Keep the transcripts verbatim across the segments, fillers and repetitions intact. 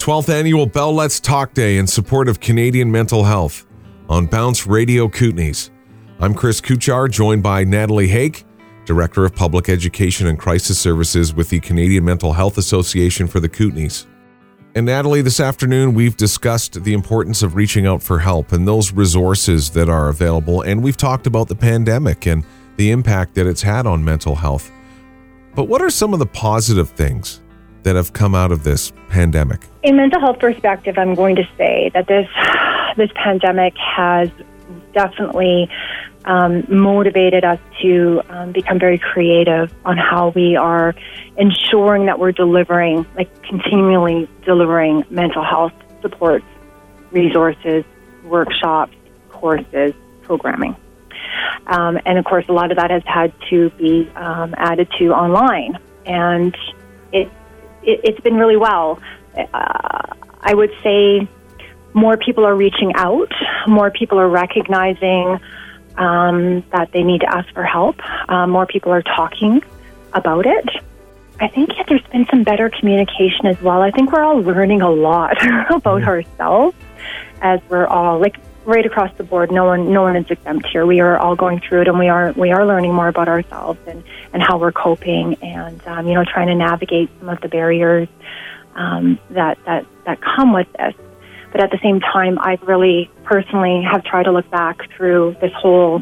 twelfth Annual Bell Let's Talk Day in support of Canadian mental health on Bounce Radio Kootenays. I'm Chris Kuchar, joined by Natalie Hake, Director of Public Education and Crisis Services with the Canadian Mental Health Association for the Kootenays. And Natalie, this afternoon we've discussed the importance of reaching out for help and those resources that are available, and we've talked about the pandemic and the impact that it's had on mental health. But what are some of the positive things that have come out of this pandemic? In mental health perspective, I'm going to say that this this pandemic has definitely um, motivated us to um, become very creative on how we are ensuring that we're delivering, like continually delivering mental health supports, resources, workshops, courses, programming. Um, and of course, a lot of that has had to be um, added to online. And it, it, it's been really well. Uh, I would say more people are reaching out. More people are recognizing um, that they need to ask for help. Uh, more people are talking about it. I think yeah, there's been some better communication as well. I think we're all learning a lot about mm-hmm. ourselves as we're all, like, right across the board. No one, no one is exempt here. We are all going through it, and we are we are learning more about ourselves and, and how we're coping, and um, you know, trying to navigate some of the barriers um, that that that come with this. But at the same time, I've really personally have tried to look back through this whole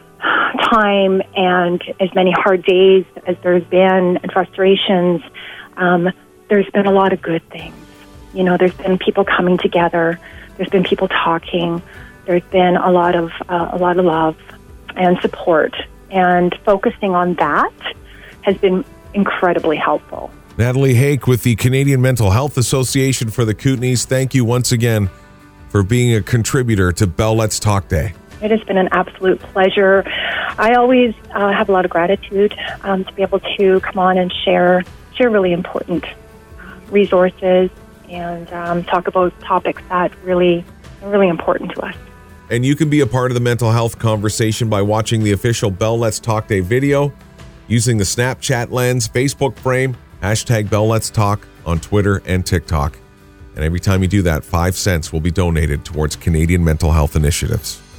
time, and as many hard days as there's been and frustrations, um, there's been a lot of good things. You know, there's been people coming together. There's been people talking. There's been a lot of uh, a lot of love and support, and focusing on that has been incredibly helpful. Natalie Hake with the Canadian Mental Health Association for the Kootenays, thank you once again for being a contributor to Bell Let's Talk Day. It has been an absolute pleasure. I always uh, have a lot of gratitude um, to be able to come on and share share really important uh, resources and um, talk about topics that really are really important to us. And you can be a part of the mental health conversation by watching the official Bell Let's Talk Day video, using the Snapchat Lens Facebook frame, hashtag Bell Let's Talk on Twitter and TikTok. And every time you do that, five cents will be donated towards Canadian mental health initiatives.